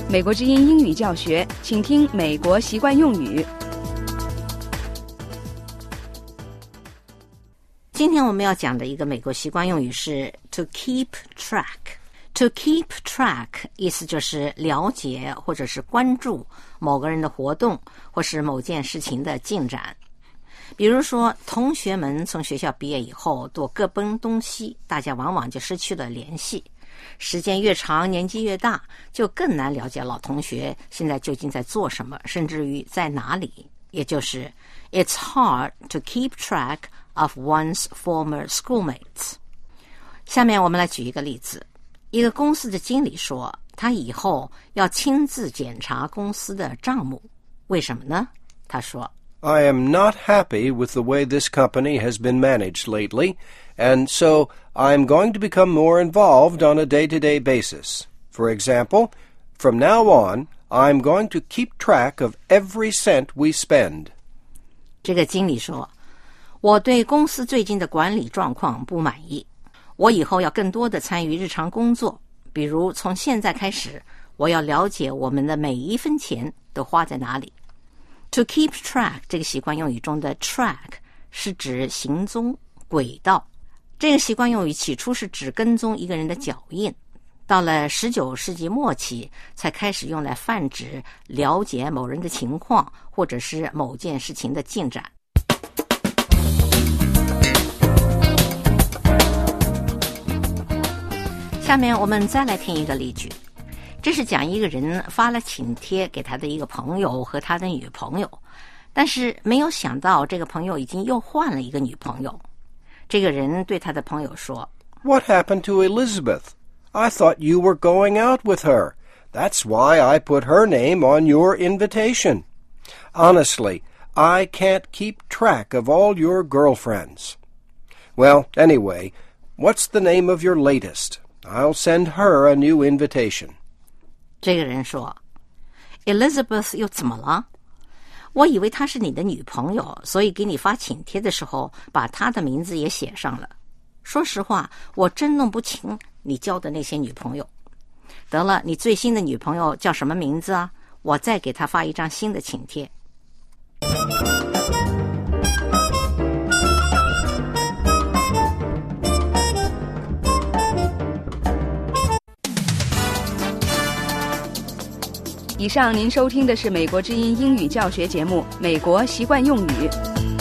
美国之音英语教学，请听美国习惯用语。 今天我们要讲的一个美国习惯用语是 to keep track。To keep track 意思就是了解或者是关注某个人的活动或是某件事情的进展。比如说，同学们从学校毕业以后都各奔东西，大家往往就失去了联系。时间越长，年纪越大，就更难了解老同学现在究竟在做什么，甚至于在哪里。也就是 It's hard to keep track of one's former schoolmates。 下面我们来举一个例子。一个公司的经理说，他以后要亲自检查公司的账目。为什么呢？他说 I am not happy with the way this company has been managed lately, and so I'm going to become more involved on a day-to-day basis. For example, from now on, I'm going to keep track of every cent we spend. 这个经理说，我对公司最近的管理状况不满意，我以后要更多的参与日常工作，比如从现在开始，我要了解我们的每一分钱都花在哪里。To keep track 这个习惯用语中的 track 是指行踪、轨道。这个习惯用语起初是指跟踪一个人的脚印，到了19世纪末期才开始用来泛指了解某人的情况或者是某件事情的进展。下面我们再来听一个例句。这是讲一个人发了请帖给他的一个朋友和他的女朋友，但是没有想到这个朋友已经又换了一个女朋友。这个人对他的朋友说 What happened to Elizabeth? I thought you were going out with her. That's why I put her name on your invitation. Honestly, I can't keep track of all your girlfriends. Well, anyway, what's the name of your latest? I'll send her a new invitation. 这个人说 Elizabeth 又怎么了？我以为她是你的女朋友，所以给你发请帖的时候把她的名字也写上了。说实话，我真弄不清你交的那些女朋友。得了，你最新的女朋友叫什么名字啊？我再给她发一张新的请帖。 以上您收听的是美国之音英语教学节目《美国习惯用语》。